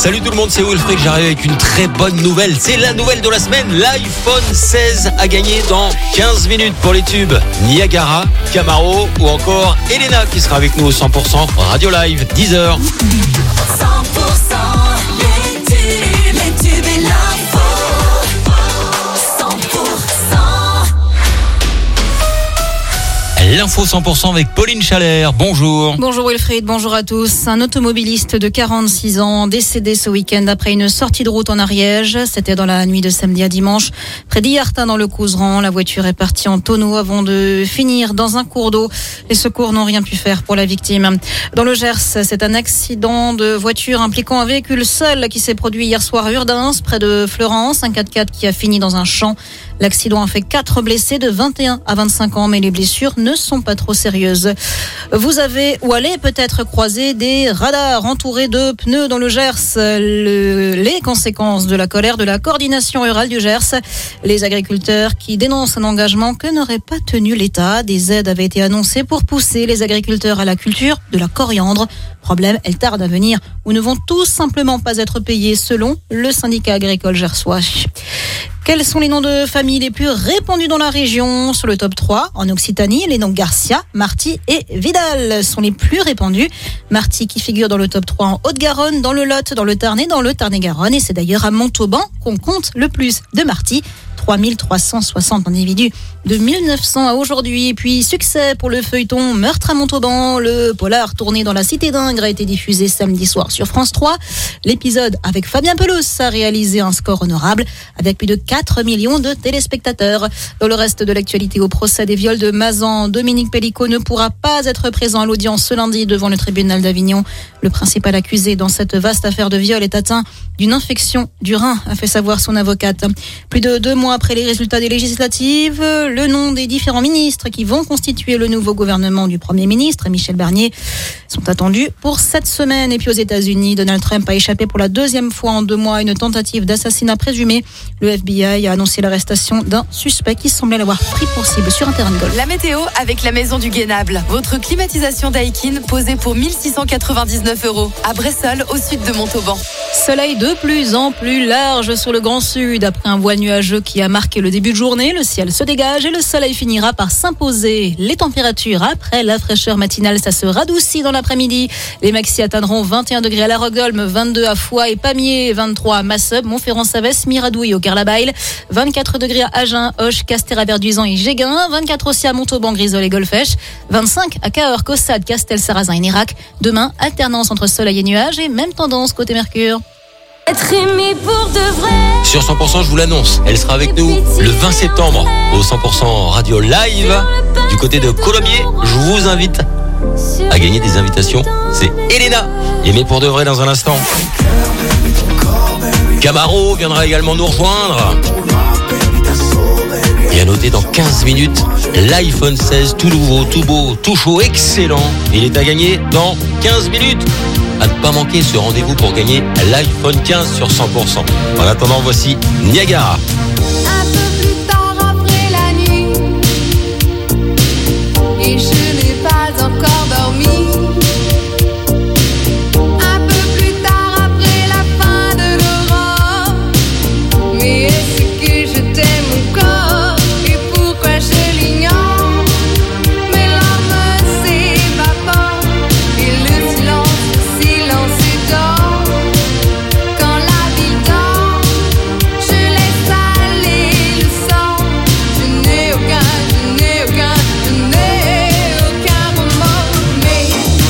Salut tout le monde, c'est Wilfried, j'arrive avec une très bonne nouvelle. C'est la nouvelle de la semaine, l'iPhone 16 a gagné dans 15 minutes pour les tubes Niagara, Camaro ou encore Elena qui sera avec nous au 100% Radio Live, 10h. 100% les tubes et l'info. 100%. L'info 100% avec Pauline Chalère, bonjour. Bonjour Wilfried, bonjour à tous. Un automobiliste de 46 ans décédé ce week-end après une sortie de route en Ariège. C'était dans la nuit de samedi à dimanche, près d'Hyartin dans le Couserans. La voiture est partie en tonneau avant de finir dans un cours d'eau. Les secours n'ont rien pu faire pour la victime. Dans le Gers, c'est un accident de voiture impliquant un véhicule seul qui s'est produit hier soir à Urdens, près de Fleurance. Un 4x4 qui a fini dans un champ. L'accident a fait 4 blessés de 21 à 25 ans, mais les blessures ne sont pas trop sérieuses. Vous avez ou allez peut-être croiser des radars entourés de pneus dans le Gers. Les conséquences de la colère de la coordination rurale du Gers. Les agriculteurs qui dénoncent un engagement que n'aurait pas tenu l'État. Des aides avaient été annoncées pour pousser les agriculteurs à la culture de la coriandre. Problème, elles tardent à venir ou ne vont tout simplement pas être payées selon le syndicat agricole gersois. Quels sont les noms de famille les plus répandus dans la région? Sur le top 3, en Occitanie, les noms Garcia, Marty et Vidal sont les plus répandus. Marty qui figure dans le top 3 en Haute-Garonne, dans le Lot, dans le Tarn et dans le Tarn-et-Garonne. Et c'est d'ailleurs à Montauban qu'on compte le plus de Marty. 3360 individus de 1900 à aujourd'hui. Et puis, succès pour le feuilleton Meurtre à Montauban. Le polar tourné dans la Cité d'Ingres a été diffusé samedi soir sur France 3. L'épisode avec Fabien Pelouse a réalisé un score honorable avec plus de 4 millions de téléspectateurs. Dans le reste de l'actualité, au procès des viols de Mazan, Dominique Pellicot ne pourra pas être présent à l'audience ce lundi devant le tribunal d'Avignon. Le principal accusé dans cette vaste affaire de viol est atteint d'une infection du rein, a fait savoir son avocate. Plus de 2 mois après les résultats des législatives, le nom des différents ministres qui vont constituer le nouveau gouvernement du Premier ministre, Michel Barnier, sont attendus pour cette semaine. Et puis aux États-Unis, Donald Trump a échappé pour la 2e fois en 2 mois à une tentative d'assassinat présumée. Le FBI a annoncé l'arrestation d'un suspect qui semblait l'avoir pris pour cible sur un terrain de golf. La météo avec la Maison du Guénable. Votre climatisation Daikin posée pour 1699 € à Bressolles, au sud de Montauban. Soleil de plus en plus large sur le Grand Sud. Après un voile nuageux qui a marqué le début de journée, le ciel se dégage et le soleil finira par s'imposer. Les températures, après la fraîcheur matinale, ça se radoucit dans l'après-midi. Les maxi atteindront 21 degrés à La Rogolme, 22 à Foix et Pamiers, 23 à Masseb, Montferrand-Savès, Miradou et au Carlabail, 24 degrés à Agen, Auch, Castéra, Verduisan et Géguin, 24 aussi à Montauban, Grisol et Golfech, 25 à Cahors, Caussade, Castel, Sarrazin et Nérac. Demain, alternance entre soleil et nuages et même tendance côté Mercure. Être aimé pour de vrai. Sur 100%, je vous l'annonce, elle sera avec nous le 20 septembre au 100% Radio Live du côté de Colomiers. Je vous invite à gagner des invitations. C'est Elena, aimée pour de vrai dans un instant. Camaro viendra également nous rejoindre. Et à noter dans 15 minutes, l'iPhone 16, tout nouveau, tout beau, tout chaud, excellent. Il est à gagner dans 15 minutes. À ne pas manquer ce rendez-vous pour gagner l'iPhone 15 sur 100%. En attendant, voici Niagara. Un peu plus tard après la nuit, et je n'ai pas encore dormi. Un peu plus tard après la fin de l'aurore, mais est-ce que je t'aime encore et pourquoi je l'ignore? Mes larmes s'évaporent et le silence dort. Quand la ville dort, je laisse aller le sang. Je n'ai aucun remords. Mais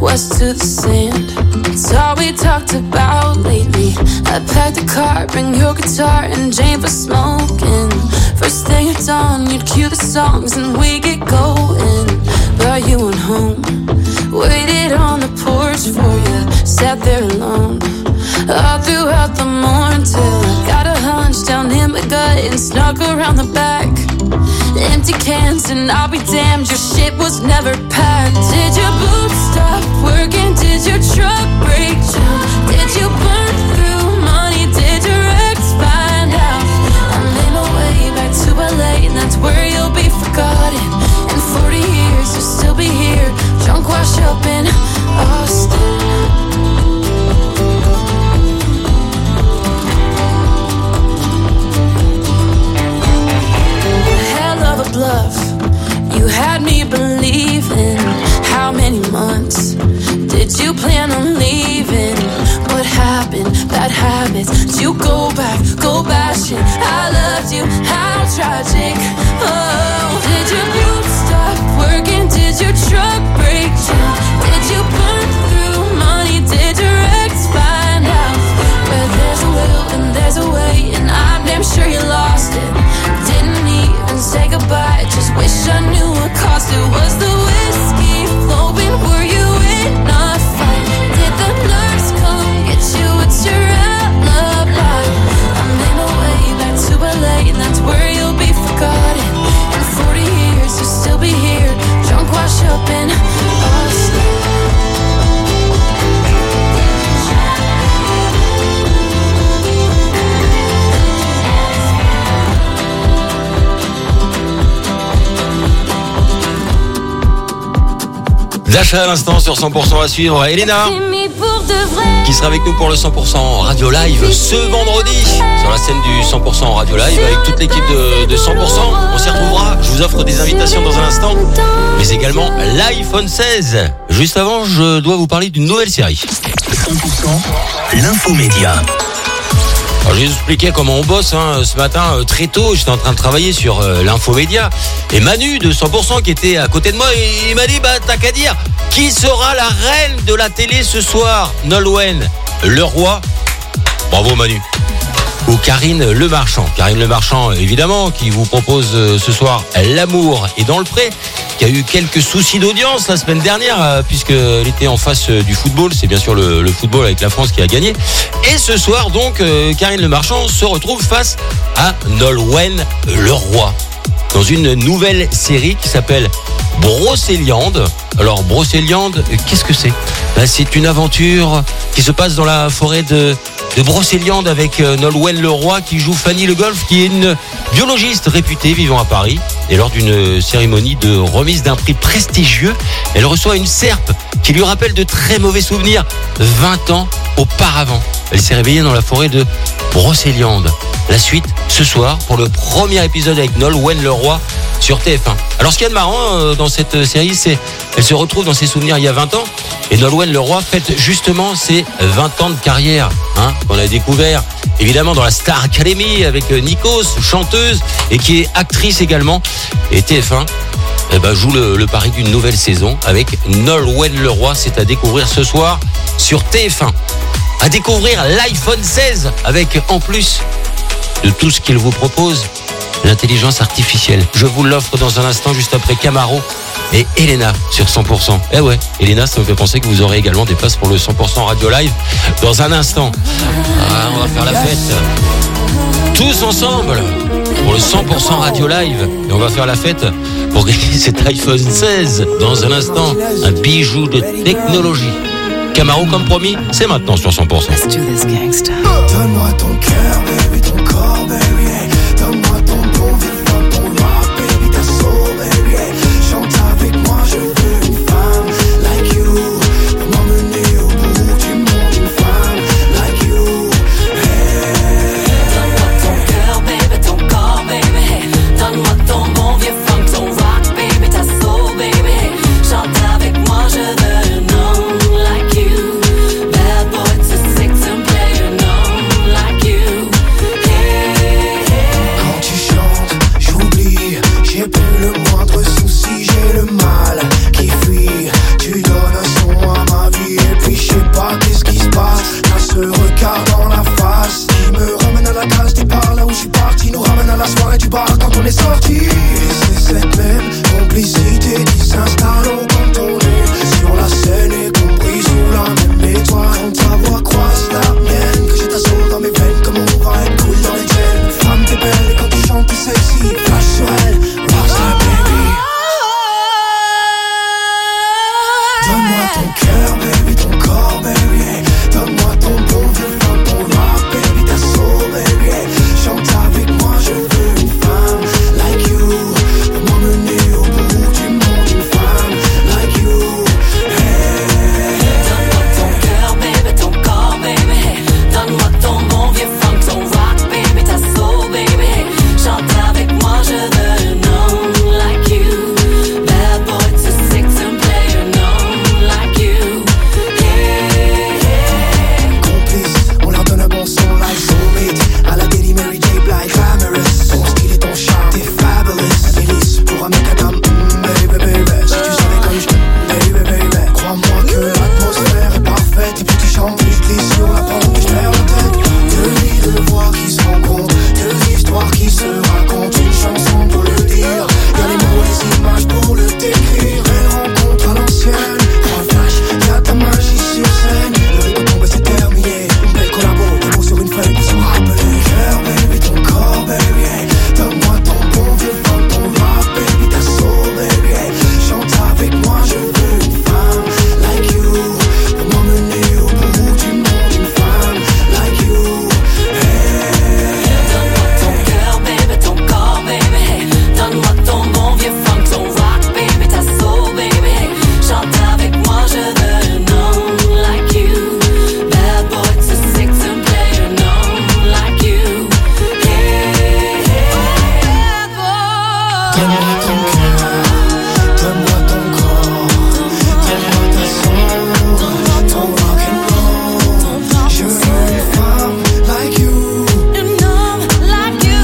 west to the sand. It's all we talked about lately. I packed the car, bring your guitar and Jane for smoking. First thing at dawn, you'd cue the songs and we get going. Brought you on home, waited on the porch for you, sat there alone all throughout the morning till I got a hunch down in my gut and snuck around the back. Empty cans and I'll be damned, your shit was never packed. Did your boots stop working? Did your truck break down? Did you burn through money? Did your ex find out? I made my way back to LA and that's where you'll be forgotten. In 40 years you'll still be here, drunk wash up in Austin. Bluff. You had me believing. How many months did you plan on leaving? What happened? Bad habits. Did you go bashing? I loved you. How tragic. Oh, did your boots stop working? Did your truck break down? Did you burn through money? Did your ex find out? Where there's a will and there's a way, and I'm damn sure you lost it. Didn't even say goodbye, just wish I knew what cost it. Was the whiskey flowing? Were you in a fight? Did the nurse come get you? It's your alibi. I made my way back to LA and that's where you'll be forgotten. In 40 years you'll still be here, drunk wash up in Austin. D'achat à l'instant sur 100% à suivre. Elena qui sera avec nous pour le 100% Radio Live ce vendredi sur la scène du 100% Radio Live avec toute l'équipe de 100%. On s'y retrouvera. Je vous offre des invitations dans un instant, mais également l'iPhone 16. Juste avant, je dois vous parler d'une nouvelle série. 100% l'infomédia. Alors, je vais vous expliquer comment on bosse ce matin très tôt. J'étais en train de travailler sur l'infomédia et Manu de 100% qui était à côté de moi, il m'a dit t'as qu'à dire qui sera la reine de la télé ce soir, Nolwenn Leroy. Bravo Manu. Ou Karine Le Marchand. Karine Le Marchand, évidemment, qui vous propose ce soir L'amour est dans le pré, qui a eu quelques soucis d'audience la semaine dernière, puisqu'elle était en face du football. C'est bien sûr le football avec la France qui a gagné. Et ce soir, donc, Karine Le Marchand se retrouve face à Nolwenn Leroy dans une nouvelle série qui s'appelle Brocéliande. Alors, Brocéliande, qu'est-ce que c'est ? C'est une aventure qui se passe dans la forêt de Brocéliande avec Nolwenn Leroy qui joue Fanny Le Golf, qui est une biologiste réputée vivant à Paris. Et lors d'une cérémonie de remise d'un prix prestigieux, elle reçoit une serpe qui lui rappelle de très mauvais souvenirs 20 ans auparavant. Elle s'est réveillée dans la forêt de Brocéliande. La suite ce soir pour le premier épisode avec Nolwenn Leroy sur TF1. Alors ce qu'il y a de marrant dans cette série, c'est qu'elle se retrouve dans ses souvenirs il y a 20 ans et Nolwenn Leroy fête justement ses 20 ans de carrière qu'on a découvert évidemment dans la Star Academy avec Nikos, chanteuse et qui est actrice également. Et TF1 joue le pari d'une nouvelle saison avec Nolwenn Leroy. C'est à découvrir ce soir sur TF1. À découvrir l'iPhone 16 avec en plus de tout ce qu'il vous propose, l'intelligence artificielle. Je vous l'offre dans un instant, juste après Camaro et Elena sur 100%. Eh ouais, Elena, ça me fait penser que vous aurez également des places pour le 100% Radio Live dans un instant. On va faire la fête tous ensemble pour le 100% Radio Live et on va faire la fête pour gagner cet iPhone 16 dans un instant, un bijou de technologie. Camaro comme promis, c'est maintenant sur 100%. Let's do this, gangsta. Donne-moi ton cœur, baby, ton corps, baby, hey. Donne-moi ton bon vivant, ton rock, baby, ta soul, baby, hey. Chante avec moi, je veux une femme like you. Pour m'emmener au bout du monde, une femme like you, hey. Donne-moi ton cœur, baby, ton corps, baby, hey. Donne-moi ton bon vieux funk, ton rock, baby, ta soul, baby, hey. Chante avec moi, je veux une homme like you. Bad boy to six and player, no like you. Hey, hey. cœur, baby, ton corps, baby, hey. Donne-moi ton bon vieux funk, ton rock, baby, ta soul, baby, hey. Chante avec moi, je veux une femme like you, pour m'emmener au bout du monde, une femme like you, hey. Donne-moi ton cœur, baby, ton corps, baby, hey. Donne-moi ton bon vieux funk, ton rock, baby, ta soul, baby, hey. Chante avec moi, je veux un homme like you. Bad boy to six and play an homme like you. Complice, on leur donne un bon son like Soulmate. À la Daily Mary J. Blige, glamorous. Ton style et ton charme, t'es fabulous. Alice, pour un mec à dame, baby, baby. Si tu savais comme je baby, baby. Crois-moi que l'atmosphère est parfaite. Et puis tu chantes, puis je glisse sur la pente, puis je perds la tête. Deux vies, deux voix qui se rencontrent, deux histoires qui se racontent. Une chanson pour le dire, y'a les mots, les images pour le décrire. Belle rencontre à l'ancienne, trois flash, y'a ta magie sur scène. Le rythme tombe, c'est terminé. Une belle collabo, des mots sur une feuille pour se rappeler. Cœur, baby, ton corps, baby, hey. Donne-moi ton bon vieux funk, ton rock, baby, ta soul, baby, hey. Chante avec moi, je veux une femme like you, pour m'emmener au bout du monde, une femme like you, hey. Donne-moi ton cœur, baby, ton corps, baby, hey. Donne-moi ton bon vieux funk, ton rock, baby, ta soul, baby, hey. Chante avec moi, je veux un homme like you. Bad boy to six and play an homme like you. Donne-moi ton cœur, donne-moi ton corps, donne-moi ta soul, ton rock and roll. Je veux une femme like you. An homme like you.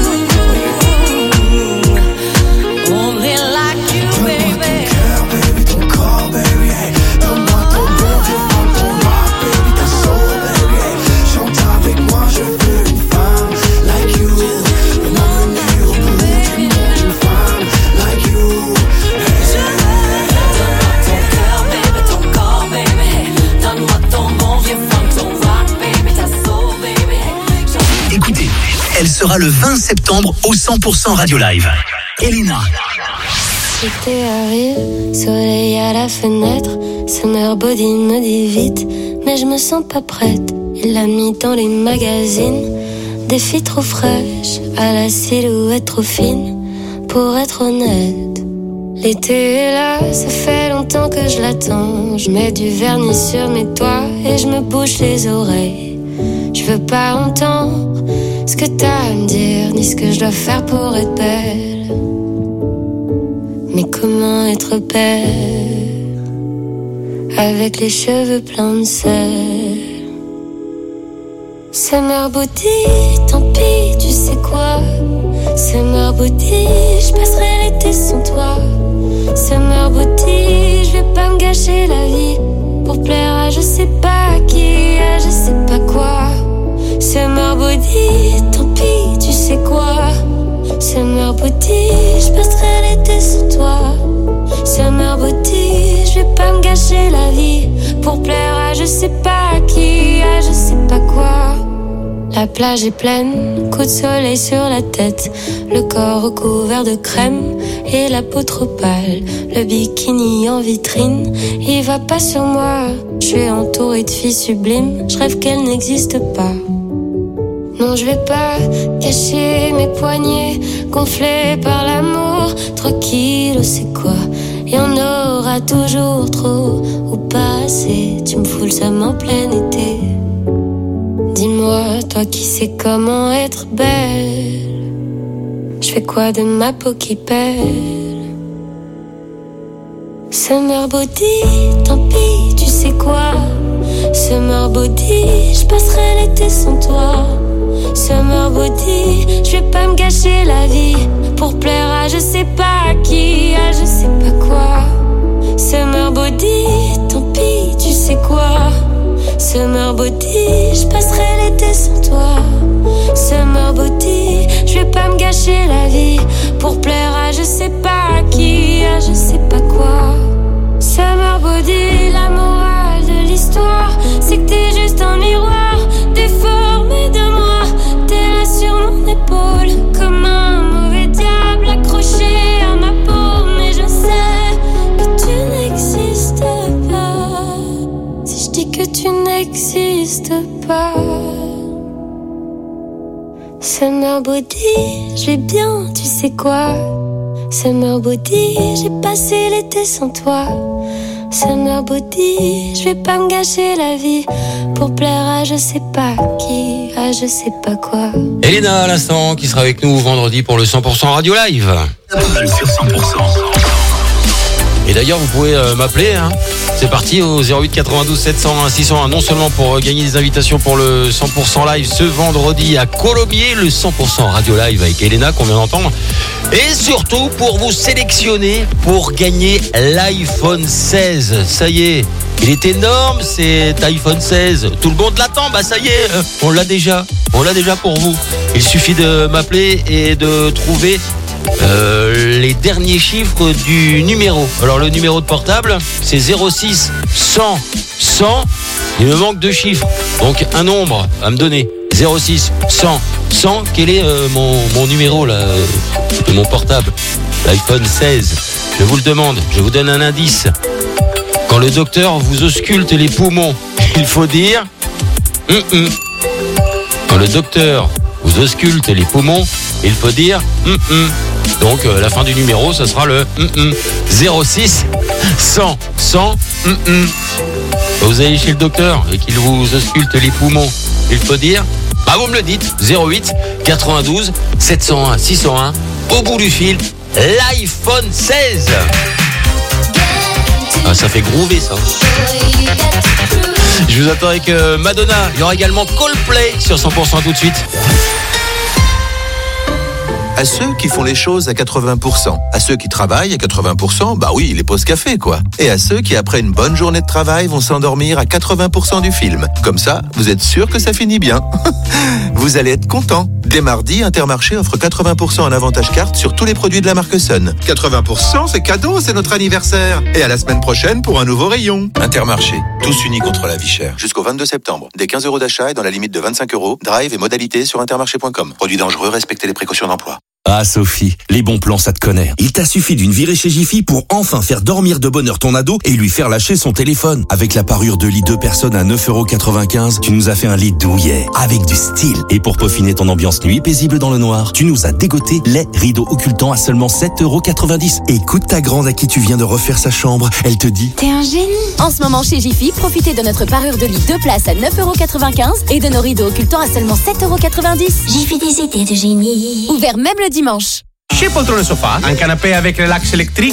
Only like you, Donne-moi ton baby. cœur, baby, ton corps, baby, hey. Donne-moi ton bon vieux funk, ton rock, baby, ta soul, baby, hey. Chante avec moi, je veux une femme like you, pour m'emmener au bout du monde, une femme like you, hey. Donne-moi ton cœur, baby, ton corps, baby, hey. Donne-moi ton bon vieux funk, ton rock, baby, ta soul, baby, hey. Écoutez, elle sera le 20 septembre au 100% Radio Live. Elena. L'été arrive, soleil à la fenêtre. Summer body me dit vite, mais je me sens pas prête. Il l'a mis dans les magazines. Des filles trop fraîches, à la silhouette trop fine. Pour être honnête, l'été est là, ça fait longtemps que je l'attends. Je mets du vernis sur mes doigts et je me bouche les oreilles. Je veux pas entendre ce que t'as à me dire, ni ce que je dois faire pour être belle. Mais comment être belle avec les cheveux pleins de sel? Summer body, tant pis, tu sais quoi? Summer body, je passerai l'été sans toi. Summer body, je vais pas me gâcher la vie pour plaire à je sais pas qui, à je sais pas quoi. Summer body, tant pis, tu sais quoi? Summer body, je passerai l'été sans toi. Summer body, je vais pas me gâcher la vie pour plaire à je sais pas qui, à je sais pas quoi. La plage est pleine, coup de soleil sur la tête, le corps recouvert de crème et la peau trop pâle. Le bikini en vitrine, il va pas sur moi. Je suis entourée de filles sublimes, je rêve qu'elles n'existent pas. Non, je vais pas cacher mes poignets gonflés par l'amour. 3 kilos, c'est quoi? Y en aura toujours trop ou pas assez. Tu me fous le seum en plein été. Dis-moi, toi qui sais comment être belle, je fais quoi de ma peau qui pèle? Summer body, tant pis, tu sais quoi? Summer body, je passerai l'été sans toi. Summer body, je vais pas me gâcher la vie pour plaire à je sais pas qui, à je sais pas quoi. Summer body, tant pis, tu sais quoi? Summer body, je passerai l'été sans toi. Summer body, je vais pas me gâcher la vie pour plaire à je sais pas qui, à je sais pas quoi. Summer body, la morale de l'histoire, c'est que t'es juste un miroir déformé de moi. T'es là sur mon épaule comme un mauvais diable accroché à ma peau, mais je sais que tu n'existes pas. dis que tu n'existes pas. Summer body, je vais bien, tu sais quoi. Summer body, j'ai passé l'été sans toi. Summer body, je vais pas me gâcher la vie pour plaire à je sais pas qui, à je sais pas quoi. Elena à l'instant qui sera avec nous vendredi pour le 100% Radio Live. Sur 100%. Et d'ailleurs vous pouvez m'appeler hein. C'est parti au 08 92 701 601 non seulement pour gagner des invitations pour le 100% live ce vendredi à Colombier, le 100% Radio Live avec Elena qu'on vient d'entendre, et surtout pour vous sélectionner pour gagner l'iPhone 16. Ça y est, il est énorme cet iPhone 16, tout le monde l'attend, bah ça y est, on l'a déjà pour vous. Il suffit de m'appeler et de trouver les derniers chiffres du numéro. Alors le numéro de portable c'est 06 100 100. Il me manque 2 chiffres, donc un nombre à me donner. 06 100 100. Quel est mon numéro là de mon portable, l'iPhone 16? Je vous le demande, je vous donne un indice. Quand le docteur vous ausculte les poumons, il faut dire Quand le docteur vous ausculte les poumons, il faut dire Donc la fin du numéro, ça sera le 06 100 100 Vous allez chez le docteur et qu'il vous ausculte les poumons, il faut dire, bah vous me le dites, 08 92 701 601. Au bout du fil, l'iPhone 16. Ah, ça fait groover ça. Je vous attends avec Madonna. Il y aura également Coldplay sur 100% tout de suite. À ceux qui font les choses à 80%, à ceux qui travaillent à 80%, bah oui, les pauses café quoi. Et à ceux qui après une bonne journée de travail vont s'endormir à 80% du film. Comme ça, vous êtes sûr que ça finit bien. Vous allez être content. Dès mardi, Intermarché offre 80% en avantage carte sur tous les produits de la marque Sun. 80%, c'est cadeau, c'est notre anniversaire. Et à la semaine prochaine pour un nouveau rayon. Intermarché, tous unis contre la vie chère. Jusqu'au 22 septembre. Dès 15 € d'achat et dans la limite de 25 €. Drive et modalités sur intermarché.com. Produits dangereux, respectez les précautions d'emploi. Ah Sophie, les bons plans ça te connaît. Il t'a suffi d'une virée chez Jiffy pour enfin faire dormir de bonheur ton ado et lui faire lâcher son téléphone. Avec la parure de lit 2 personnes à 9,95 €, tu nous as fait un lit douillet, avec du style. Et pour peaufiner ton ambiance nuit paisible dans le noir, tu nous as dégoté les rideaux occultants à seulement 7,90 €. Écoute ta grande à qui tu viens de refaire sa chambre, elle te dit... T'es un génie. En ce moment chez Jiffy, profitez de notre parure de lit 2 places à 9,95 € et de nos rideaux occultants à seulement 7,90 €. Jiffy des idées de génie. Ouvert même le dimanche. Chez Poltrone Sofa, un canapé avec relax électrique,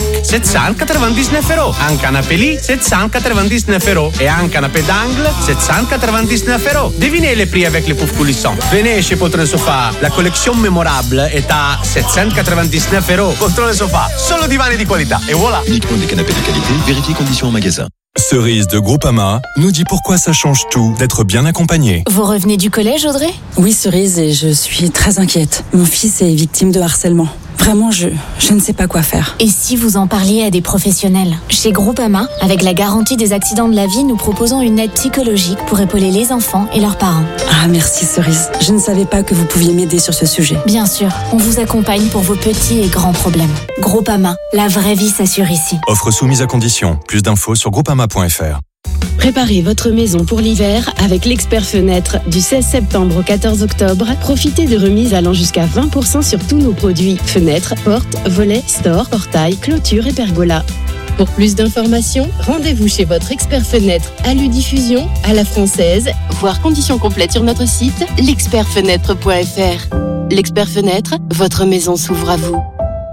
799 €. Un canapé lit, 799 €. Et un canapé d'angle, 799 €. Devinez les prix avec les poufs coulissants. Venez chez Poltrone Sofa, la collection mémorable est à 799 €. Poltrone Sofa, solo divani di qualità. Et voilà. Uniquement des canapés de qualité, vérifiez conditions en magasin. Cerise de Groupama nous dit pourquoi ça change tout d'être bien accompagné. Vous revenez du collège, Audrey ? Oui, Cerise, et je suis très inquiète. Mon fils est victime de harcèlement. Vraiment, je ne sais pas quoi faire. Et si vous en parliez à des professionnels ? Chez Groupama, avec la garantie des accidents de la vie, nous proposons une aide psychologique pour épauler les enfants et leurs parents. Ah, merci Cerise. Je ne savais pas que vous pouviez m'aider sur ce sujet. Bien sûr, on vous accompagne pour vos petits et grands problèmes. Groupama, la vraie vie s'assure ici. Offre soumise à condition. Plus d'infos sur groupama.fr. Préparez votre maison pour l'hiver avec l'expert fenêtre du 16 septembre au 14 octobre. Profitez de remises allant jusqu'à 20% sur tous nos produits. Fenêtres, portes, volets, stores, portails, clôtures et pergolas. Pour plus d'informations, rendez-vous chez votre expert fenêtre à Ludiffusion, à la Française, voire conditions complètes sur notre site l'expertfenêtre.fr. L'expert fenêtre, votre maison s'ouvre à vous.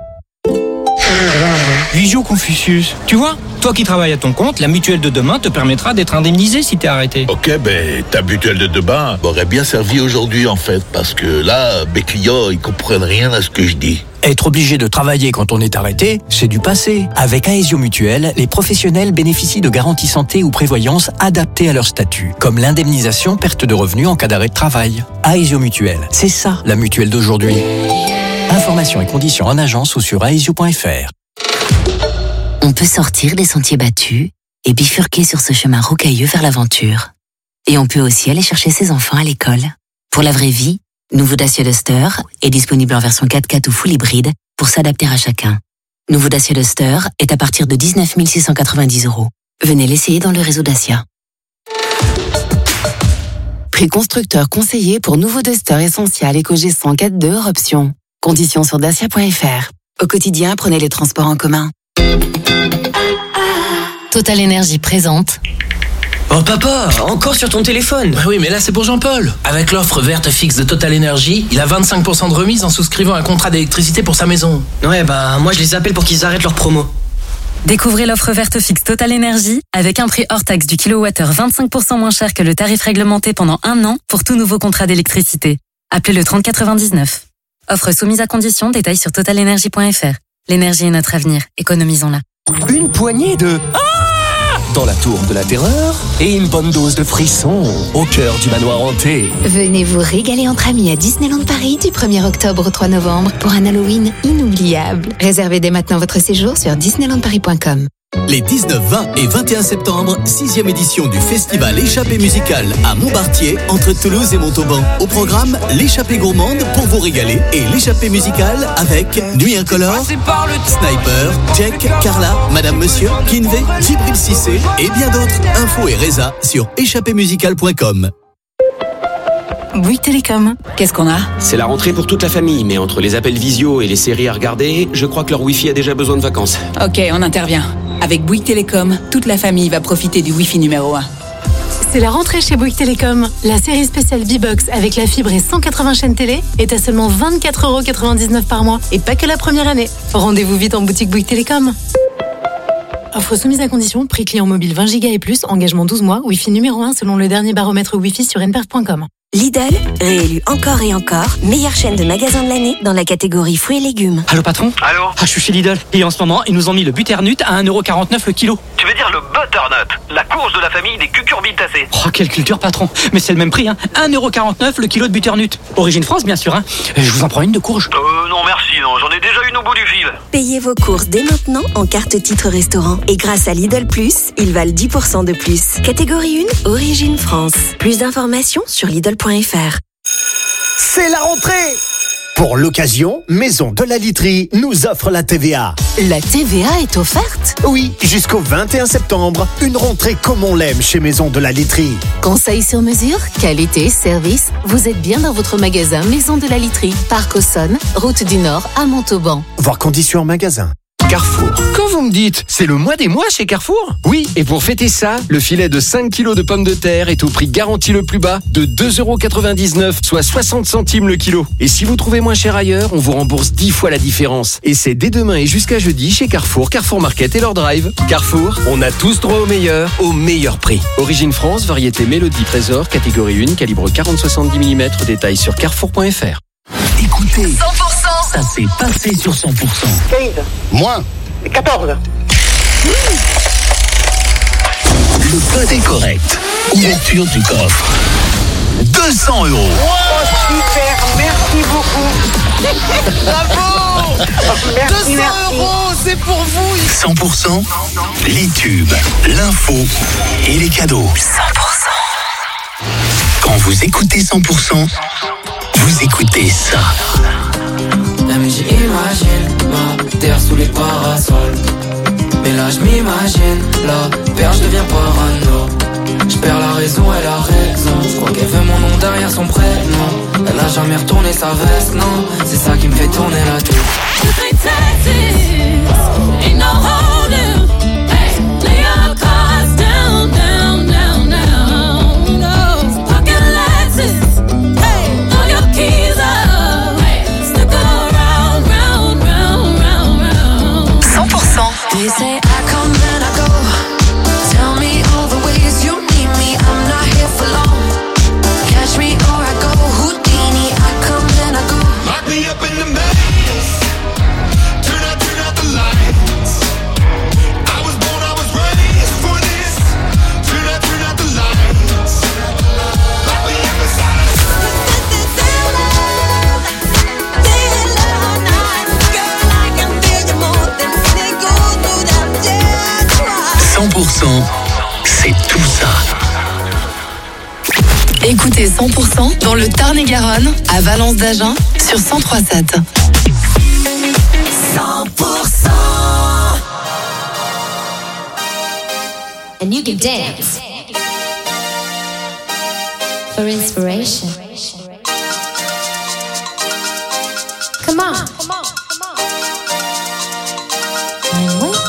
Visio Confucius, tu vois, toi qui travailles à ton compte, la mutuelle de demain te permettra d'être indemnisé si t'es arrêté. Ok, ta mutuelle de demain m'aurait bien servi aujourd'hui en fait, parce que là, mes clients, ils comprennent rien à ce que je dis. Être obligé de travailler quand on est arrêté, c'est du passé. Avec Aesio Mutuelle, les professionnels bénéficient de garanties santé ou prévoyance adaptées à leur statut, comme l'indemnisation perte de revenus en cas d'arrêt de travail. Aesio Mutuelle, c'est ça la mutuelle d'aujourd'hui. Informations et conditions en agence ou sur aesio.fr. On peut sortir des sentiers battus et bifurquer sur ce chemin rocailleux vers l'aventure. Et on peut aussi aller chercher ses enfants à l'école. Pour la vraie vie, nouveau Dacia Duster est disponible en version 4x4 ou full hybride pour s'adapter à chacun. Nouveau Dacia Duster est à partir de 19 690 €. Venez l'essayer dans le réseau Dacia. Prix constructeur conseillé pour nouveau Duster Essential EcoG100 4.2 option. Conditions sur dacia.fr. Au quotidien, prenez les transports en commun. Total Énergie présente. Oh papa, encore sur ton téléphone? Bah oui, mais là c'est pour Jean-Paul. Avec l'offre verte fixe de Total Énergie, il a 25% de remise en souscrivant un contrat d'électricité pour sa maison. Ouais, bah moi je les appelle pour qu'ils arrêtent leur promo. Découvrez l'offre verte fixe Total Énergie avec un prix hors taxe du kilowattheure 25% moins cher que le tarif réglementé pendant 1 an pour tout nouveau contrat d'électricité. Appelez le 3099. Offre soumise à condition, détails sur totalenergie.fr. L'énergie est notre avenir, économisons-la. Une poignée de... dans la tour de la terreur et une bonne dose de frisson au cœur du manoir hanté. Venez vous régaler entre amis à Disneyland Paris du 1er octobre au 3 novembre pour un Halloween inoubliable. Réservez dès maintenant votre séjour sur disneylandparis.com. Les 19, 20 et 21 septembre, 6e édition du festival Échappée musicale à Montbartier, entre Toulouse et Montauban. Au programme, l'échappée gourmande pour vous régaler et l'échappée musicale avec Nuit Incolore, Sniper, Jack, Carla, Madame Monsieur, Kinvey, Djibril Cissé et bien d'autres. Infos et résa sur échappémusicale.com. Bouygues Télécom, qu'est-ce qu'on a? C'est la rentrée pour toute la famille, mais entre les appels visio et les séries à regarder, je crois que leur Wi-Fi a déjà besoin de vacances. Ok, on intervient. Avec Bouygues Télécom, toute la famille va profiter du Wi-Fi numéro 1. C'est la rentrée chez Bouygues Télécom. La série spéciale V-Box avec la fibre et 180 chaînes télé est à seulement 24,99€ par mois. Et pas que la première année. Rendez-vous vite en boutique Bouygues Télécom. Offre soumise à condition, prix client mobile 20 Go et plus, engagement 12 mois, Wi-Fi numéro 1 selon le dernier baromètre Wi-Fi sur nperf.com. Lidl, réélu encore et encore, meilleure chaîne de magasins de l'année dans la catégorie fruits et légumes. Allô patron? Allô? Je suis chez Lidl et en ce moment ils nous ont mis le butternut à 1,49€ le kilo. Tu veux dire le butternut, la courge de la famille des cucurbitacées. Oh quelle culture patron, mais c'est le même prix hein, 1,49€ le kilo de butternut. Origine France bien sûr hein. Je vous en prends une de courge. Non merci, non, j'en ai déjà une au bout du fil. Payez vos courses dès maintenant en carte titre restaurant. Et grâce à Lidl Plus, ils valent 10% de plus. Catégorie 1, Origine France. Plus d'informations sur Lidl.fr. C'est la rentrée! Pour l'occasion, Maison de la Literie nous offre la TVA. La TVA est offerte? Oui, jusqu'au 21 septembre, une rentrée comme on l'aime chez Maison de la Literie. Conseil sur mesure, qualité, service, vous êtes bien dans votre magasin Maison de la Literie. Parc Auxonne, route du Nord à Montauban. Voir conditions en magasin. Carrefour. Quand vous me dites, c'est le mois des mois chez Carrefour? Oui, et pour fêter ça, le filet de 5 kg de pommes de terre est au prix garanti le plus bas de 2,99€, soit 60 centimes le kilo. Et si vous trouvez moins cher ailleurs, on vous rembourse 10 fois la différence. Et c'est dès demain et jusqu'à jeudi chez Carrefour, Carrefour Market et leur drive. Carrefour, on a tous droit au meilleur prix. Origine France, variété Mélodie Trésor, catégorie 1, calibre 40-70 mm, détails sur carrefour.fr. Écoutez, 100%, ça s'est passé sur 100%. 15. Moins. 14. Le code est correct. Ouverture du coffre. 200€. Oh super, merci beaucoup. Bravo. Merci, 200€, c'est pour vous. 100%, les tubes, l'info et les cadeaux. 100%. Quand vous écoutez 100%, vous écoutez ça. Même j'imagine ma terre sous les parasols. Mais là je m'imagine, la père je deviens parano. Je perds la raison, elle a raison. Je crois qu'elle veut mon nom derrière son prénom. Elle a jamais retourné sa veste, non. C'est ça qui me fait tourner la tête. They say I come and I go. Tell me all the ways you need me. I'm not here for long. Catch me or I go Houdini. I come and I go. Lock me up in the maze. Turn out the lights. I was born, I was raised for this. Turn out the lights. Lock me up inside. C'est tout ça. Écoutez 100% dans le Tarn-et-Garonne, à Valence d'Agen, sur 103.7. 100%. And you can dance. for inspiration. Come on. I'm waiting.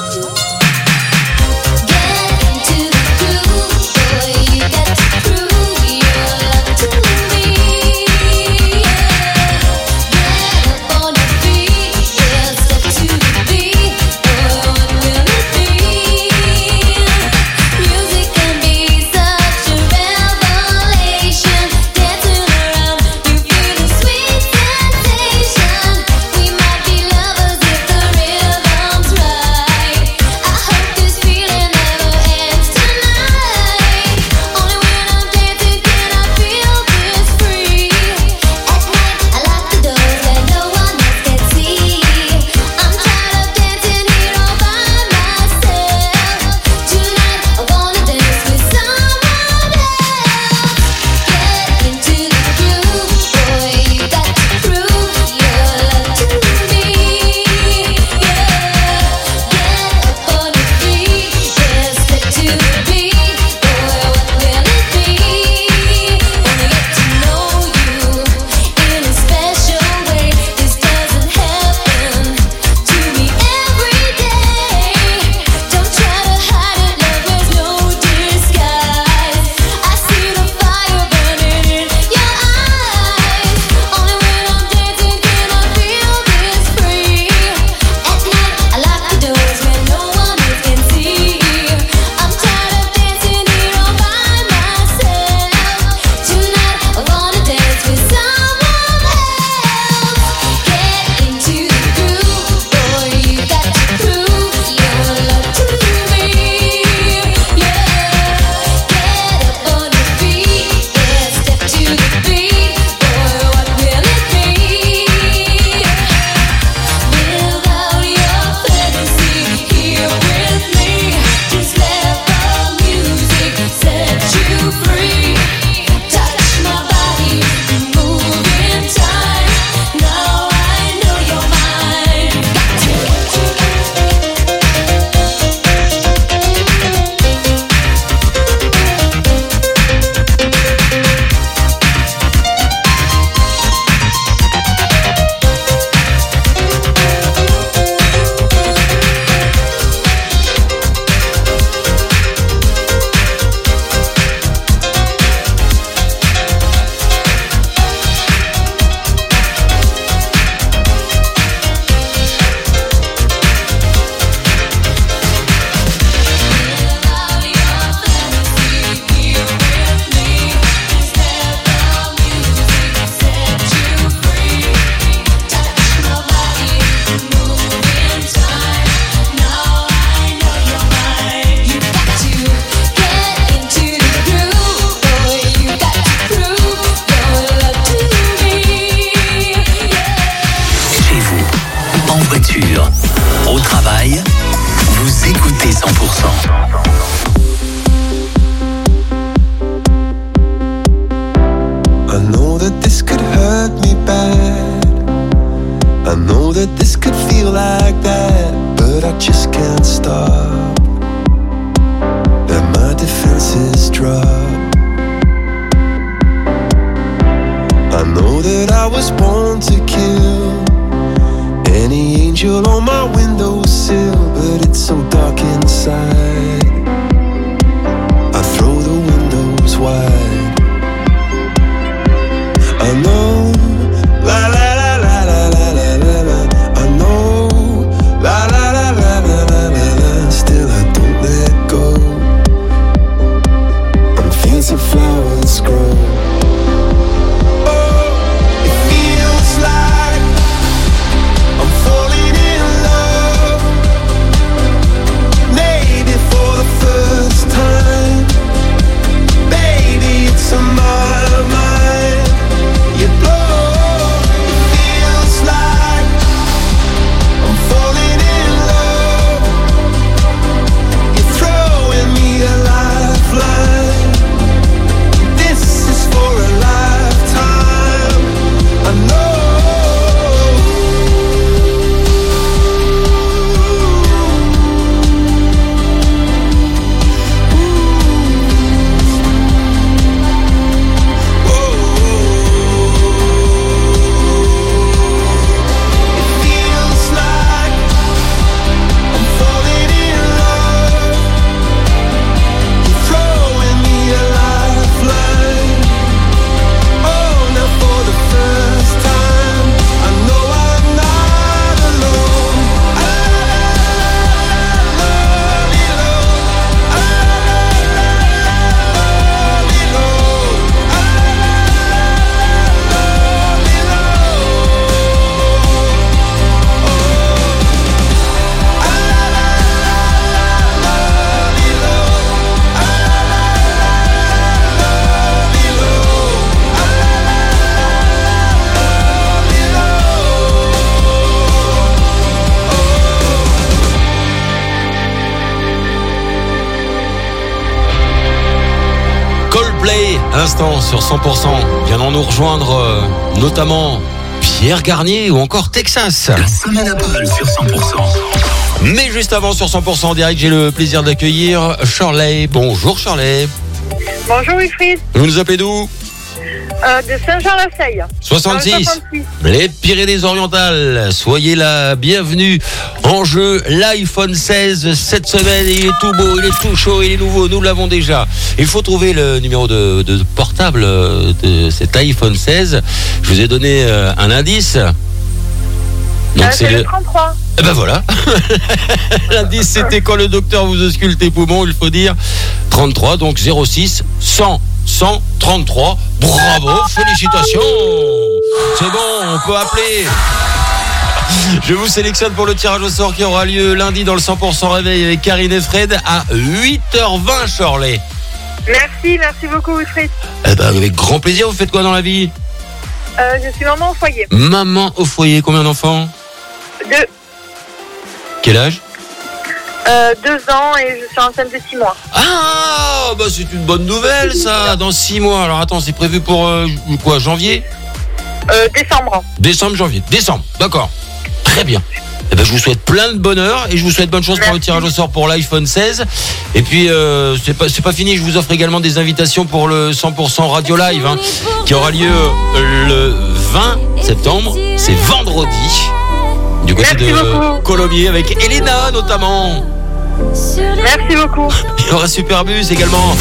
Coldplay, à l'instant sur 100%. Viendront nous rejoindre notamment Pierre Garnier ou encore Texas. La semaine Apple sur 100%. Mais juste avant sur 100% en direct, j'ai le plaisir d'accueillir Shirley. Bonjour Shirley. Bonjour Wilfried. Vous nous appelez d'où? De Saint-Jean-la-Seille. 66. Les Pyrénées-Orientales. Soyez la bienvenue. En jeu, l'iPhone 16 cette semaine. Il est tout beau, il est tout chaud, il est nouveau. Nous l'avons déjà. Il faut trouver le numéro de portable de cet iPhone 16. Je vous ai donné un indice. Donc c'est le 33. Eh ben voilà. L'indice c'était quand le docteur vous ausculte les poumons, il faut dire 33, donc 06 100 133. Bravo, félicitations. C'est bon, on peut appeler. Je vous sélectionne pour le tirage au sort qui aura lieu lundi dans le 100% réveil avec Karine et Fred à 8h20, Shirley. Merci beaucoup Wilfried. Eh ben avec grand plaisir. Vous faites quoi dans la vie? Je suis maman au foyer. Maman au foyer, combien d'enfants? 2. Quel âge? 2 ans et je suis enceinte de 6 mois. Ah, bah c'est une bonne nouvelle ça, dans 6 mois. Alors attends, c'est prévu pour quoi, janvier? Décembre. Décembre, janvier. Décembre, d'accord. Très bien. Eh ben, je vous souhaite plein de bonheur et je vous souhaite bonne chance pour le tirage au sort pour l'iPhone 16. Et puis, c'est pas fini, je vous offre également des invitations pour le 100% Radio Live qui aura lieu le 20 septembre. C'est vendredi. Du côté de Colomiers avec Elena notamment. Merci beaucoup. Il y aura Superbus également.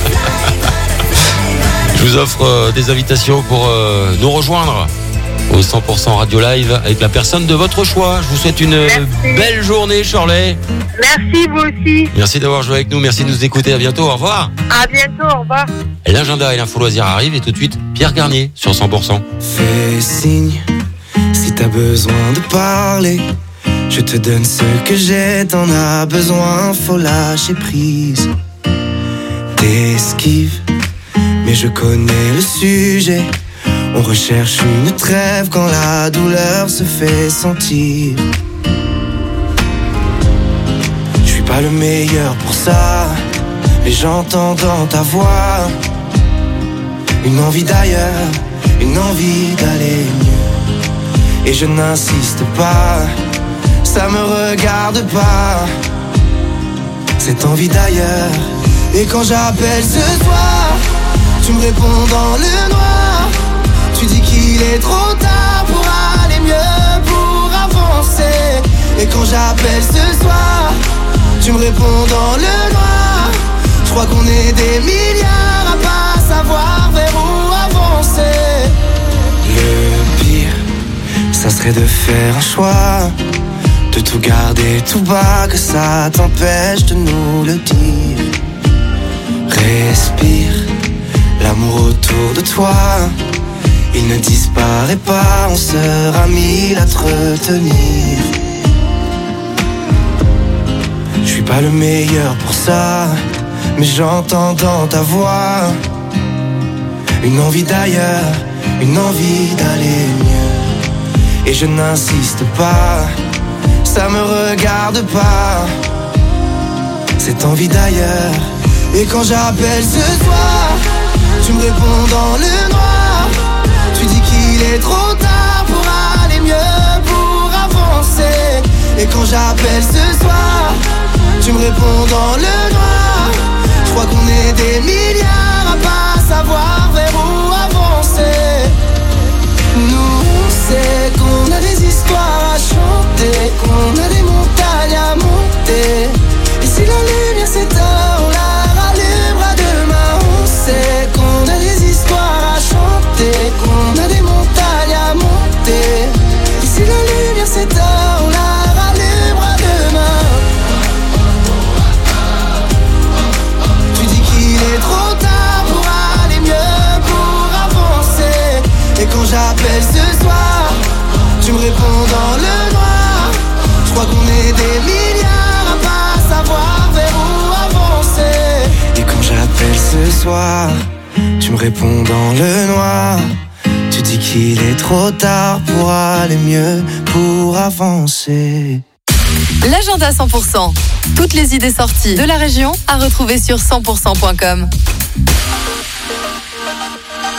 Je vous offre des invitations pour nous rejoindre au 100% Radio Live avec la personne de votre choix. Je vous souhaite une belle journée, Shirley. Merci, vous aussi. Merci d'avoir joué avec nous, merci de nous écouter. À bientôt, au revoir. À bientôt, au revoir. L'agenda et l'info loisir arrivent et tout de suite, Pierre Garnier sur 100%. Fais signe si t'as besoin de parler. Je te donne ce que j'ai, t'en as besoin, faut lâcher prise. T'esquives, mais je connais le sujet. On recherche une trêve quand la douleur se fait sentir. Je suis pas le meilleur pour ça, mais j'entends dans ta voix une envie d'ailleurs, une envie d'aller mieux. Et je n'insiste pas, ça me regarde pas, cette envie d'ailleurs. Et quand j'appelle ce soir, tu me réponds dans le noir. Tu dis qu'il est trop tard pour aller mieux, pour avancer. Et quand j'appelle ce soir, tu me réponds dans le noir. Je crois qu'on est des milliards à pas savoir vers où avancer. Le pire, ça serait de faire un choix, de tout garder tout bas, que ça t'empêche de nous le dire. Respire, l'amour autour de toi, il ne disparaît pas, on sera mille à te retenir. Je suis pas le meilleur pour ça, mais j'entends dans ta voix une envie d'ailleurs, une envie d'aller mieux. Et je n'insiste pas, ça me regarde pas, cette envie d'ailleurs. Et quand j'appelle ce soir, tu me réponds dans le noir. Tu dis qu'il est trop tard pour aller mieux, pour avancer. Et quand j'appelle ce soir, tu me réponds dans le noir. Je crois qu'on est des milliards à pas savoir vers où avancer. Nous on sait qu'on a des histoires à chanter, qu'on a des montagnes à monter. Et si la lumière s'éteint, on la rallumera demain. On sait qu'on a des histoires à chanter, qu'on a des montagnes à monter. Et si la lumière s'éteint, on la rallumera demain. Tu dis qu'il est trop tard pour aller mieux, pour avancer. Et quand j'appelle ce soir, tu me réponds dans le noir. Je crois qu'on est des milliards à pas savoir vers où avancer. Et quand j'appelle ce soir, tu me réponds dans le noir. Tu dis qu'il est trop tard pour aller mieux, pour avancer. L'agenda 100%. Toutes les idées sorties de la région à retrouver sur 100%.com.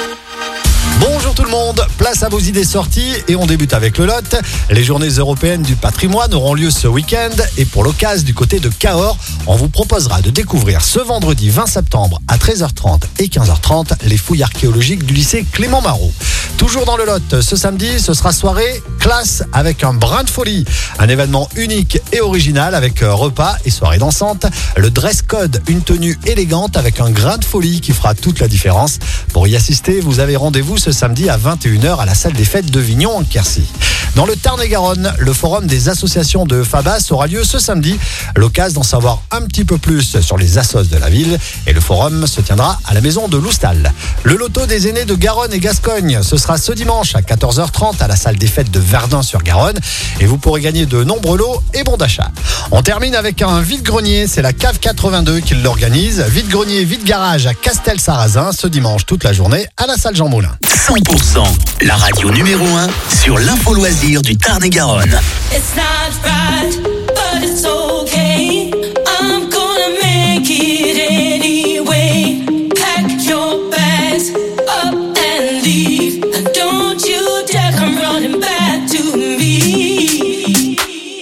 Bonjour tout le monde, place à vos idées sorties et on débute avec le lot. Les journées européennes du patrimoine auront lieu ce week-end et pour l'occasion du côté de Cahors, on vous proposera de découvrir ce vendredi 20 septembre à 13h30 et 15h30 les fouilles archéologiques du lycée Clément Marot. Toujours dans le lot, ce samedi, ce sera soirée classe avec un brin de folie. Un événement unique et original avec repas et soirée dansante. Le dress code, une tenue élégante avec un grain de folie qui fera toute la différence. Pour y assister, vous avez rendez-vous ce samedi à 21h à la salle des fêtes de Vignon en Quercy. Dans le Tarn-et-Garonne, le forum des associations de Fabas aura lieu ce samedi. L'occasion d'en savoir un petit peu plus sur les assos de la ville et le forum se tiendra à la maison de Loustal. Le loto des aînés de Garonne et Gascogne, ce sera ce dimanche à 14h30 à la salle des fêtes de Verdun-sur-Garonne et vous pourrez gagner de nombreux lots et bons d'achat. On termine avec un vide-grenier, c'est la Cave 82 qui l'organise. Vide-grenier, vide-garage à Castel-Sarrazin ce dimanche toute la journée à la salle Jean Moulin. 100%, la radio numéro 1 sur l'info loisir du Tarn-et-Garonne. It's not right, but it's okay. I'm gonna make it anyway. Pack your bags up and leave. And don't you dare come running back to me.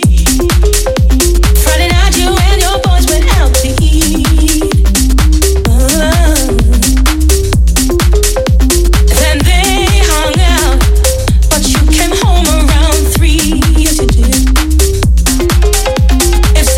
Friday night you and your boys went out to eat. Then they hung out, but you came home around 3. Yes you did. If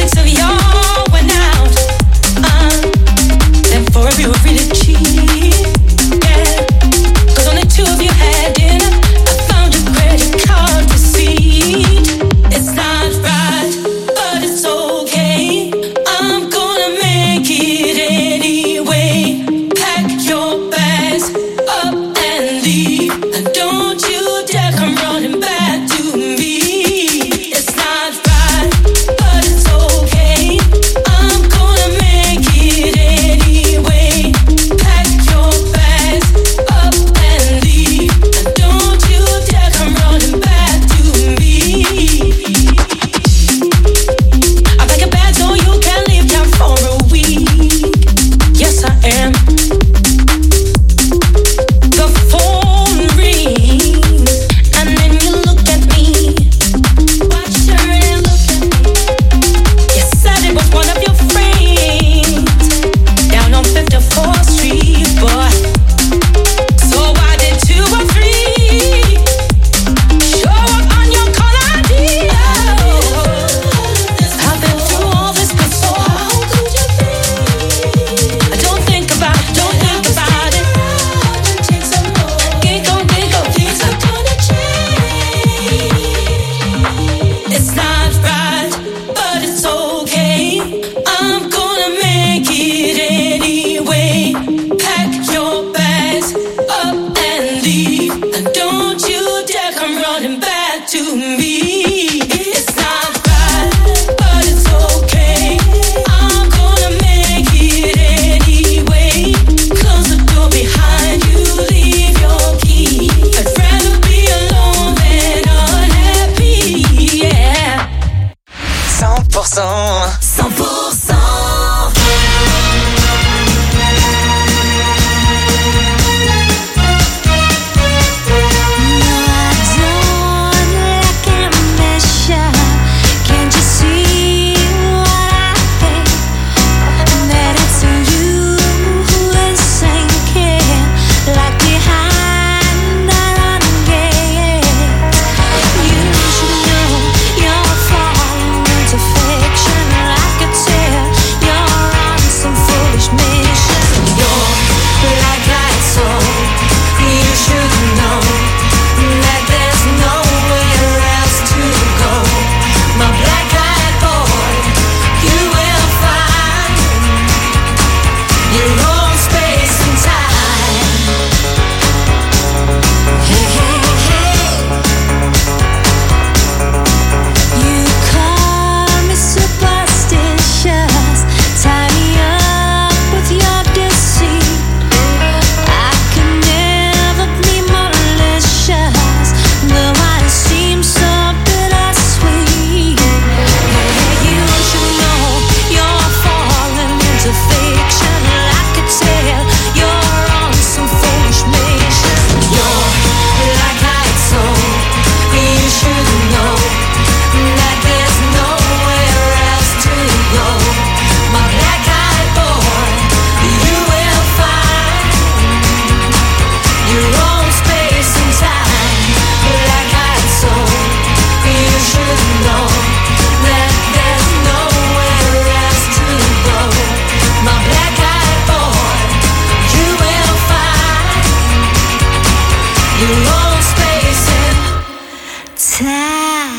your own space and time.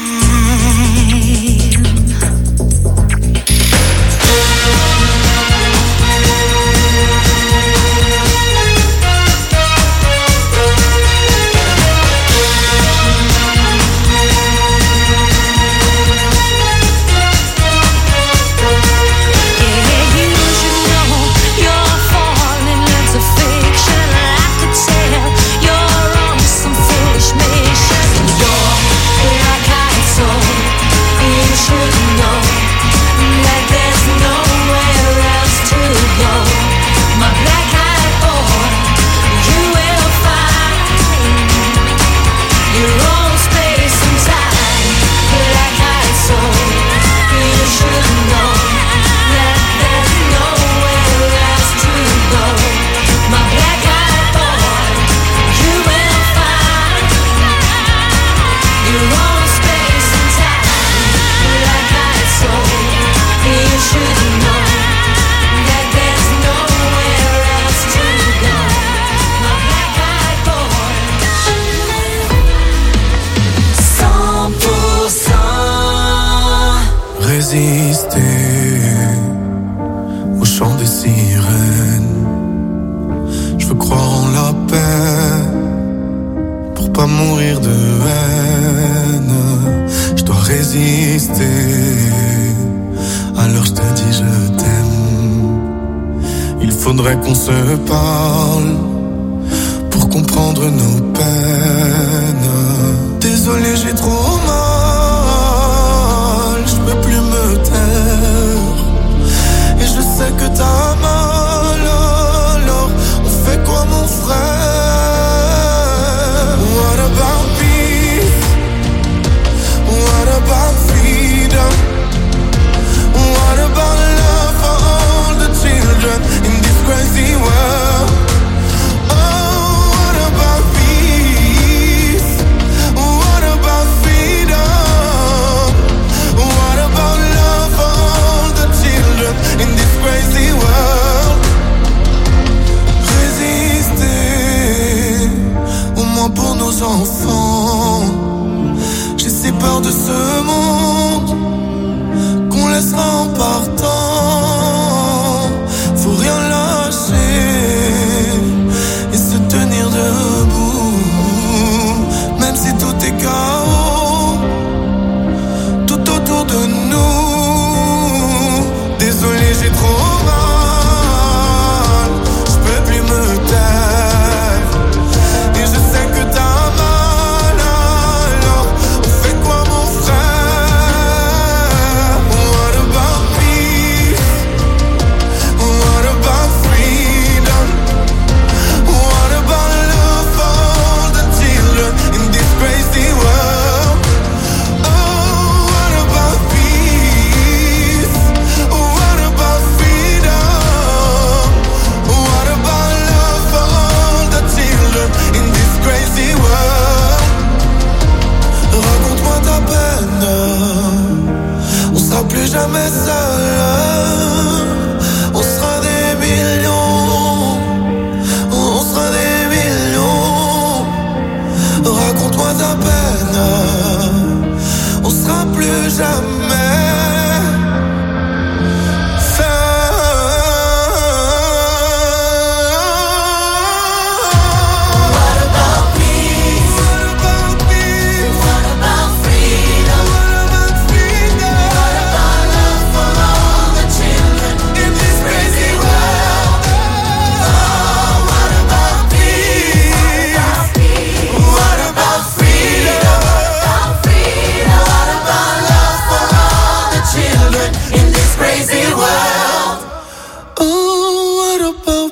Résister au chant des sirènes. Je veux croire en la paix pour pas mourir de haine. Je dois résister. Alors je te dis je t'aime. Il faudrait qu'on se parle pour comprendre nos peines. Désolé, j'ai trop mal. Je peux plus me taire. Et je sais que t'as mal. Alors on fait quoi mon frère? What about peace? What about freedom? What about love for all the children in this crazy world? Oh, what about peace? What about freedom? What about love for all the children in this crazy world? Résister, au moins pour nos enfants. J'ai si peur de ce monde qu'on laissera en partant. Faut rien lâcher et se tenir debout, même si tout est chaos tout autour de nous. Désolé, j'ai trop mal. Je peux plus me taire. Et je sais que t'as mal. Alors on fait quoi mon frère? What about peace? What about freedom? What about love for all the children in this crazy world? Oh, what about peace? What about freedom? What about love for all the children in this crazy world? Raconte-moi ta peine. On sera plus jamais seul. On sera des millions. On sera des millions. Raconte-moi ta peine. On sera plus jamais What about peace? What about peace? What about freedom? What about freedom? What about love for all the children in this crazy world? Oh, what about peace? What about freedom? What about love for all the children in this crazy world? Oh, what about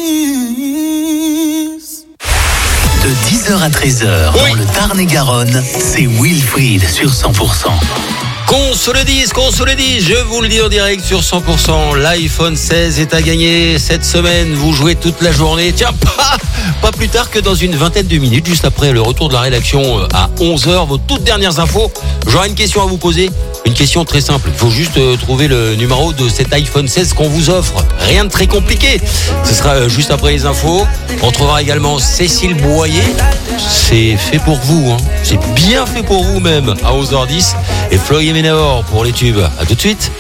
peace? De 10h à 13h, dans le Tarn-et-Garonne, c'est Wilfried sur 100%. Qu'on se le dise, je vous le dis en direct sur 100%. L'iPhone 16 est à gagner cette semaine. Vous jouez toute la journée. Tiens, pas plus tard que dans une vingtaine de minutes, juste après le retour de la rédaction à 11h, vos toutes dernières infos. J'aurai une question à vous poser. Une question très simple. Il faut juste trouver le numéro de cet iPhone 16 qu'on vous offre. Rien de très compliqué. Ce sera juste après les infos. On retrouvera également Cécile Boyer C'est fait pour vous, hein. C'est bien fait pour vous même à 11h10. Et Floyd et Ménéor pour les tubes. À tout de suite.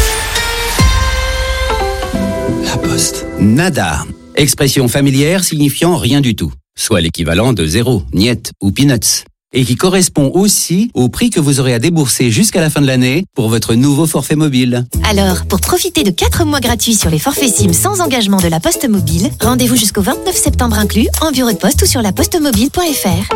La Poste. Nada. Expression familière signifiant rien du tout. Soit l'équivalent de zéro, niet ou peanuts. Et qui correspond aussi au prix que vous aurez à débourser jusqu'à la fin de l'année pour votre nouveau forfait mobile. Alors, pour profiter de 4 mois gratuits sur les forfaits SIM sans engagement de la Poste Mobile, rendez-vous jusqu'au 29 septembre inclus en bureau de poste ou sur lapostemobile.fr.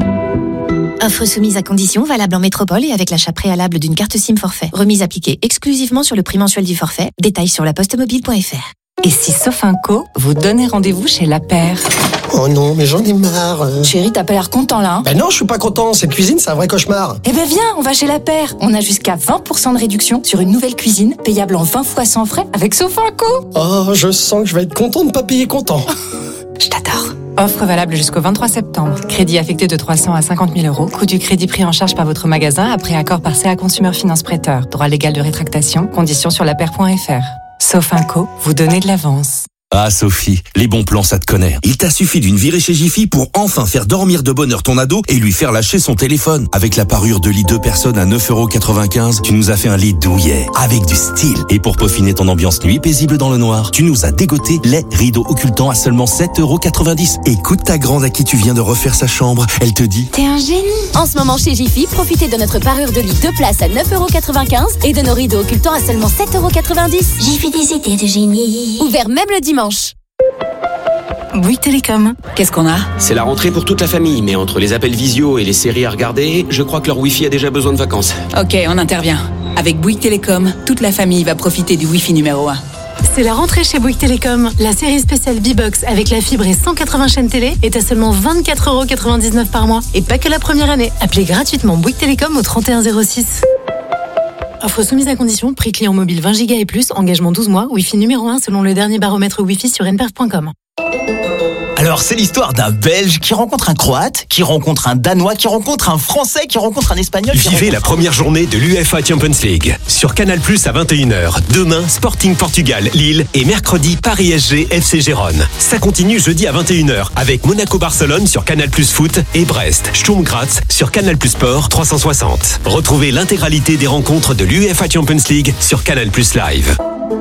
Offre soumise à conditions, valable en métropole et avec l'achat préalable d'une carte SIM forfait. Remise appliquée exclusivement sur le prix mensuel du forfait. Détails sur lapostemobile.fr. Et si Sofinco vous donnez rendez-vous chez La Paire? Oh non, mais j'en ai marre. Chérie, t'as pas l'air content là, hein? Ben non, je suis pas content. Cette cuisine, c'est un vrai cauchemar. Eh ben viens, on va chez La Paire. On a jusqu'à 20% de réduction sur une nouvelle cuisine, payable en 20 fois sans frais avec Sofinco. Oh, je sens que je vais être content de pas payer comptant. Je t'adore. Offre valable jusqu'au 23 septembre. Crédit affecté de 300 à 50 000 euros. Coût du crédit pris en charge par votre magasin après accord par CA Consumer Finance Prêteur. Droit légal de rétractation. Conditions sur lapaire.fr. Sofinco, vous donnez de l'avance. Ah Sophie, les bons plans ça te connaît. Il t'a suffi d'une virée chez Jiffy pour enfin faire dormir de bonheur ton ado et lui faire lâcher son téléphone. Avec la parure de lit 2 personnes à 9,95 €, tu nous as fait un lit douillet, avec du style. Et pour peaufiner ton ambiance nuit paisible dans le noir, tu nous as dégoté les rideaux occultants à seulement 7,90 €. Écoute ta grande à qui tu viens de refaire sa chambre, elle te dit... T'es un génie. En ce moment chez Jiffy, profitez de notre parure de lit 2 places à 9,95 € et de nos rideaux occultants à seulement 7,90 €. Jiffy des idées de génie. Ouvert même le dimanche. Bouygues Télécom. Qu'est-ce qu'on a? C'est la rentrée pour toute la famille, mais entre les appels visio et les séries à regarder, je crois que leur Wi-Fi a déjà besoin de vacances. Ok, on intervient. Avec Bouygues Télécom, toute la famille va profiter du Wi-Fi numéro 1. C'est la rentrée chez Bouygues Télécom. La série spéciale B-Box avec la fibre et 180 chaînes télé est à seulement 24,99 € par mois. Et pas que la première année. Appelez gratuitement Bouygues Télécom au 3106. Offre soumise à condition, prix client mobile 20 Go et plus, engagement 12 mois, Wi-Fi numéro 1 selon le dernier baromètre Wi-Fi sur nperf.com. Alors, c'est l'histoire d'un Belge qui rencontre un Croate, qui rencontre un Danois, qui rencontre un Français, qui rencontre un Espagnol. Vivez la première journée de l'UEFA Champions League sur Canal+ à 21h. Demain, Sporting Portugal, Lille et mercredi, Paris SG, FC Gérone. Ça continue jeudi à 21h avec Monaco-Barcelone sur Canal+ Foot et Brest, Sturm Graz sur Canal+ Sport 360. Retrouvez l'intégralité des rencontres de l'UEFA Champions League sur Canal+ Live.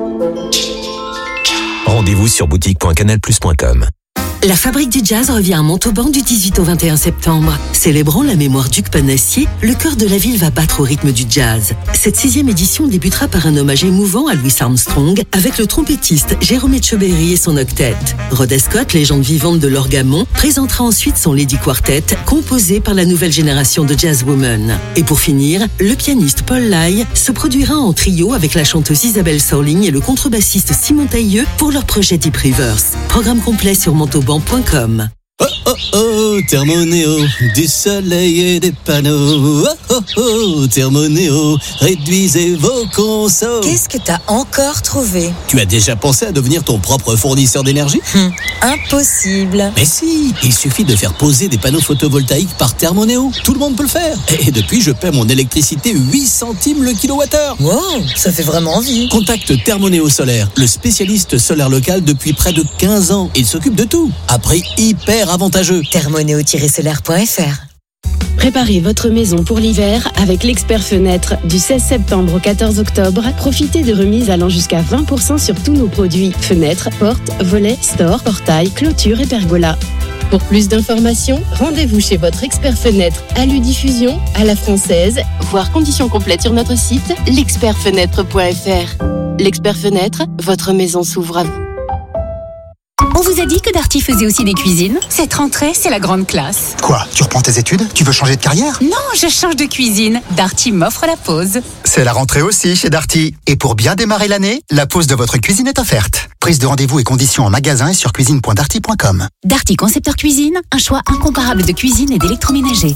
Rendez-vous sur boutique.canalplus.com. La Fabrique du Jazz revient à Montauban du 18 au 21 septembre. Célébrant la mémoire d'Hugues Panassier, le cœur de la ville va battre au rythme du jazz. Cette 6e édition débutera par un hommage émouvant à Louis Armstrong avec le trompettiste Jérôme Etcheberry et son octet. Rhoda Scott, légende vivante de l'orgamon, présentera ensuite son Lady Quartet, composé par la nouvelle génération de jazzwomen. Et pour finir, le pianiste Paul Lai se produira en trio avec la chanteuse Isabelle Sorling et le contrebassiste Simon Tailleux pour leur projet Deep Rivers. Programme complet sur montauban.com. Oh oh oh, Thermonéo, du soleil et des panneaux. Oh oh oh, Thermonéo, réduisez vos consos. Qu'est-ce que t'as encore trouvé? Tu as déjà pensé à devenir ton propre fournisseur d'énergie? Impossible. Mais si, il suffit de faire poser des panneaux photovoltaïques par Thermonéo. Tout le monde peut le faire. Et depuis, je paie mon électricité 8 centimes le kilowattheure. Wow, ça fait vraiment envie. Contacte Thermonéo Solaire, le spécialiste solaire local depuis près de 15 ans. Il s'occupe de tout, à prix hyper avantageux. Thermonéo-solaire.fr. Préparez votre maison pour l'hiver avec l'expert fenêtre. Du 16 septembre au 14 octobre, profitez de remises allant jusqu'à 20% sur tous nos produits. Fenêtres, portes, volets, stores, portails, clôtures et pergolas. Pour plus d'informations, rendez-vous chez votre expert fenêtre Aludiffusion, à la française, voire conditions complètes sur notre site l'expertfenêtre.fr. L'expert fenêtre, votre maison s'ouvre à vous. On vous a dit que Darty faisait aussi des cuisines? Cette rentrée, c'est la grande classe. Quoi? Tu reprends tes études? Tu veux changer de carrière? Non, je change de cuisine. Darty m'offre la pause. C'est la rentrée aussi chez Darty. Et pour bien démarrer l'année, la pause de votre cuisine est offerte. Prise de rendez-vous et conditions en magasin et sur cuisine.darty.com. Darty Concepteur Cuisine, un choix incomparable de cuisine et d'électroménager.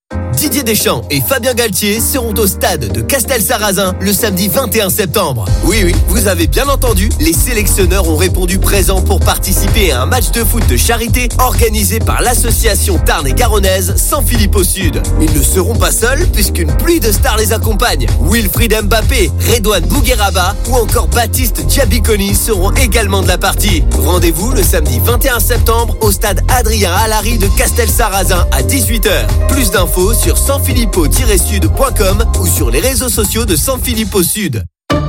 Didier Deschamps et Fabien Galtier seront au stade de Castel-Sarrazin le samedi 21 septembre. Oui, vous avez bien entendu, les sélectionneurs ont répondu présent pour participer à un match de foot de charité organisé par l'association Tarn et Garonnaise San Filippo Sud. Ils ne seront pas seuls puisqu'une pluie de stars les accompagne. Wilfried Mbappé, Redouane Bougueraba ou encore Baptiste Diabiconi seront également de la partie. Rendez-vous le samedi 21 septembre au stade Adrien Alary de Castel-Sarrazin à 18h. Plus d'infos sur sanfilippo-sud.com ou sur les réseaux sociaux de San Filippo Sud.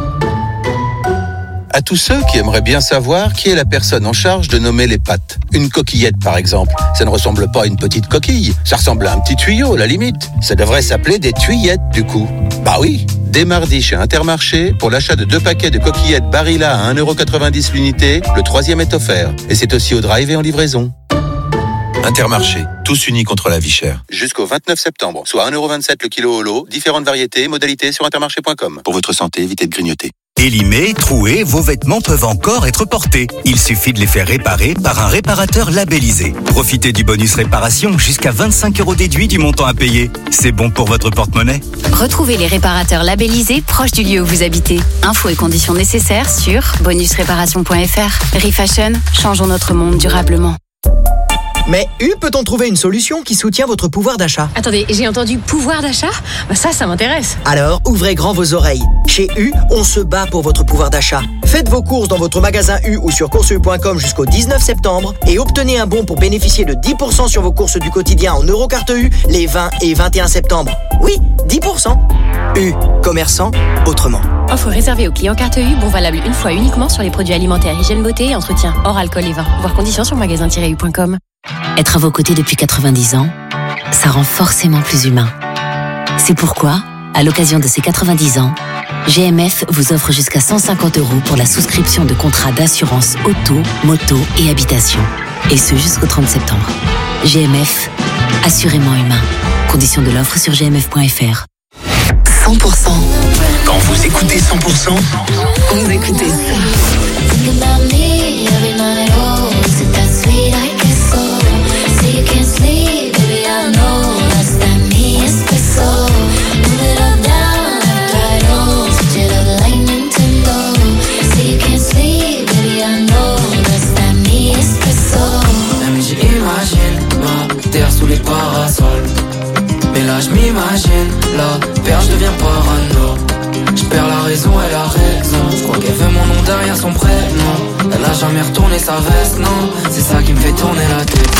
À tous ceux qui aimeraient bien savoir qui est la personne en charge de nommer les pâtes. Une coquillette par exemple, ça ne ressemble pas à une petite coquille, ça ressemble à un petit tuyau à la limite. Ça devrait s'appeler des tuyettes du coup. Bah oui, dès mardi chez Intermarché, pour l'achat de 2 paquets de coquillettes Barilla à 1,90€ l'unité, le 3e est offert. Et c'est aussi au drive et en livraison. Intermarché, tous unis contre la vie chère. Jusqu'au 29 septembre, soit 1,27€ le kilo au lot, différentes variétés, modalités sur intermarché.com. Pour votre santé, évitez de grignoter. Élimés, troués, vos vêtements peuvent encore être portés. Il suffit de les faire réparer par un réparateur labellisé. Profitez du bonus réparation jusqu'à 25€ déduit du montant à payer. C'est bon pour votre porte-monnaie. Retrouvez les réparateurs labellisés proches du lieu où vous habitez. Infos et conditions nécessaires sur bonusréparation.fr. Refashion, changeons notre monde durablement. Mais U peut-on trouver une solution qui soutient votre pouvoir d'achat? Attendez, j'ai entendu pouvoir d'achat? Ça m'intéresse. Alors, ouvrez grand vos oreilles. Chez U, on se bat pour votre pouvoir d'achat. Faites vos courses dans votre magasin U ou sur courseu.com jusqu'au 19 septembre et obtenez un bon pour bénéficier de 10% sur vos courses du quotidien en Eurocarte U les 20 et 21 septembre. Oui, 10%. U, commerçant autrement. Offre réservée aux clients carte U, bon valable une fois uniquement sur les produits alimentaires, hygiène, beauté et entretien, hors alcool et vin. Voir conditions sur magasin-u.com. Être à vos côtés depuis 90 ans, ça rend forcément plus humain. C'est pourquoi, à l'occasion de ces 90 ans, GMF vous offre jusqu'à 150€ pour la souscription de contrats d'assurance auto, moto et habitation. Et ce jusqu'au 30 septembre. GMF, assurément humain. Conditions de l'offre sur gmf.fr. 100%. Quand vous écoutez 100%, vous écoutez sous les parasols. Mais là je m'imagine, la perche devient parano. Je perds la raison, elle a raison. Je crois qu'elle veut mon nom derrière son prénom. Elle a jamais retourné sa veste, non. C'est ça qui me fait tourner la tête.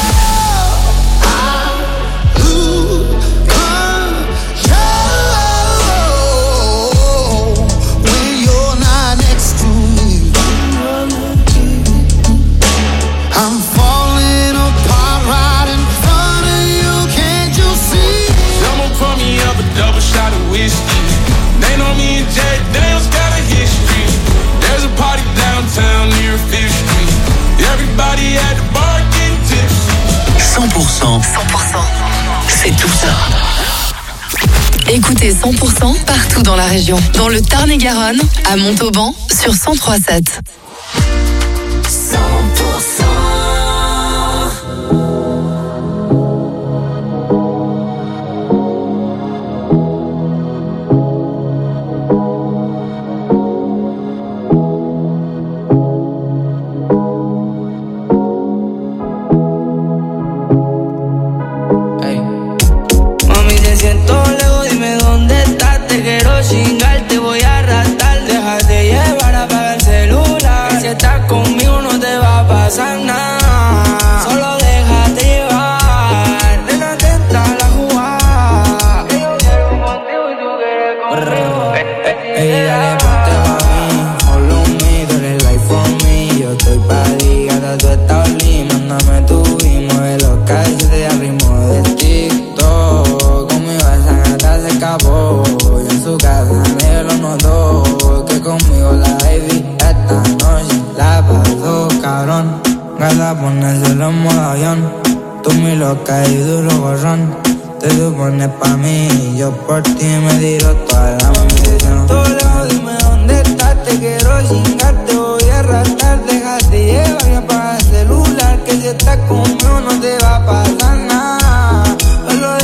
Double shot of whiskey. They know me and Jack Daniels got a history. There's a party downtown near 5th Street. Everybody at the bar getting tipsy. 100%. 100%. C'est tout ça. Écoutez 100% partout dans la région. Dans le Tarn-et-Garonne, à Montauban, sur 103.7. 100%. Solo déjate llevar, nena, atenta a la jugada. Yo quiero contigo y tú quieres conmigo. Ey, dale, ponte pa' mí, follow me, tú eres life for me. Yo estoy pa' ti, gata, tú estás lindo. Mándame tu y mueve los calzones al ritmo de TikTok. Conmigo esa gata se escapó, y en su casa nadie lo notó. Que conmigo la baby esta noche la pasó cabrón. Gata, ponérselo en modo avión. Tú mi loca y duro gorrón. Te supones pa' mí y yo por ti me tiro toda la munición. Todo lejos, dime dónde estás. Te quiero chingar, te voy a arrastrar. Déjate llevar y apaga el celular. Que si estás conmigo no te va a pasar nada. Solo deja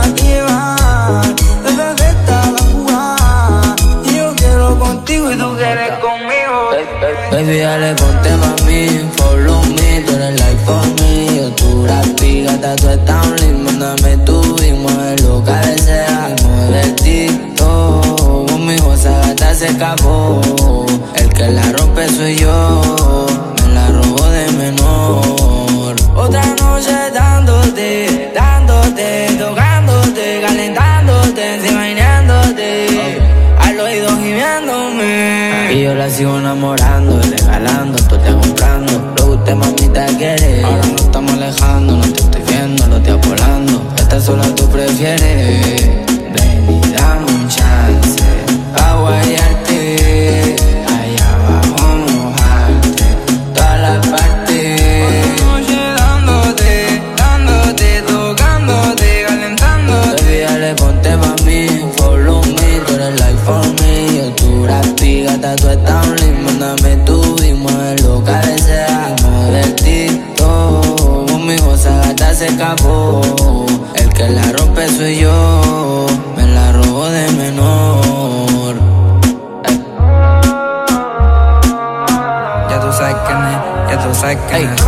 llevar. Desde que está la jugada. Y yo quiero contigo y tú quieres conmigo. Baby, dale, ponte pa' mí, follow me, tú eres like for me. Yo tu grafica, tú estás un link, mándame tu y mueve lo que desea. Mueve el TikTok, conmigo esa gata se escapó. El que la rompe soy yo, me la robo de menor. Otra noche dándote, tocándote, calentándote, imaginándote, al oído gimiéndome. Y yo la sigo enamorando, regalando, tú te comprando. Lo que usted mamita quiere. Ahora nos estamos alejando, no te estoy viendo, lo estoy apolando. Esta sola tú prefieres. Ven y dame un chance pa' guayarte, allá abajo mojarte, todas las partes. Otra noche dándote, tocándote, calentándote. Baby, dale, ponte pa' mí, follow me, tú eres like for me. Yo tu grafica, tú estás un link, mándame tu y mueve lo que desea. Mueve el TikTok, conmigo esa gata se escapó. El que la rompe soy yo, me la robo de menor. Ya tú sabes quién es, ya tú sabes quién es.